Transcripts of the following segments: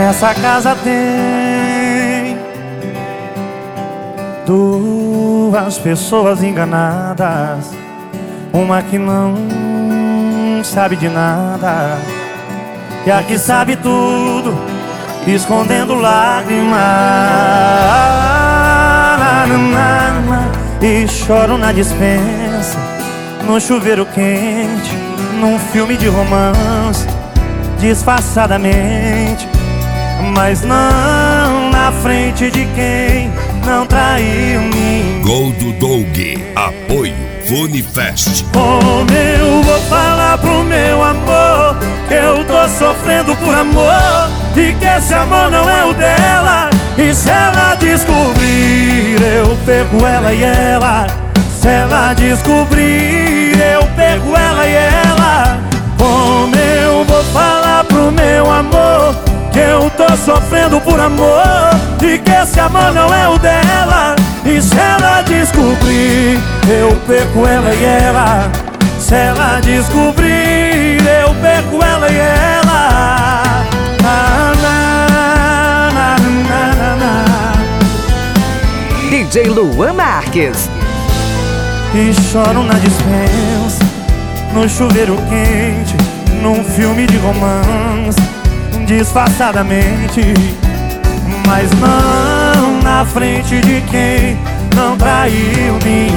Nessa casa tem duas pessoas enganadas, uma que não sabe de nada e a que sabe tudo, escondendo lágrimas. E choro na dispensa, no chuveiro quente, num filme de romance, disfarçadamente, mas não na frente de quem não traiu ninguém. Gol do Doug, apoio Funifest. Como eu vou falar pro meu amor que eu tô sofrendo por amor e que esse amor não é o dela? E se ela descobrir, eu pego ela e ela. Se ela descobrir, eu pego ela e ela. Como eu vou falar pro meu amor que eu tô sofrendo por amor e que esse amor não é o dela? E se ela descobrir, eu perco ela e ela. Se ela descobrir, eu perco ela e ela. DJ Luan Marques. E choro na dispensa, no chuveiro quente, num filme de romance, disfarçadamente, mas não na frente de quem não traiu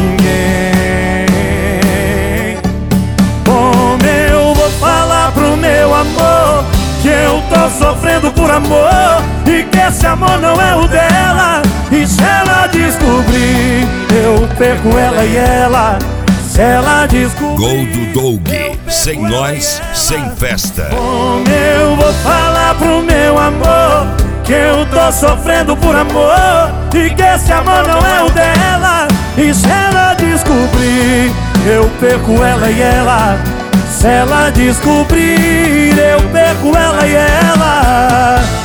ninguém. Como eu vou falar pro meu amor que eu tô sofrendo por amor e que esse amor não é o dela? E se ela descobrir, eu perco ela e ela. Se ela descobrir, Gol do Doug, sem nós, sem festa. como eu vou falar pro meu amor que eu tô sofrendo por amor e que esse amor não é o dela? E se ela descobrir, eu perco ela e ela. Se ela descobrir, eu perco ela e ela.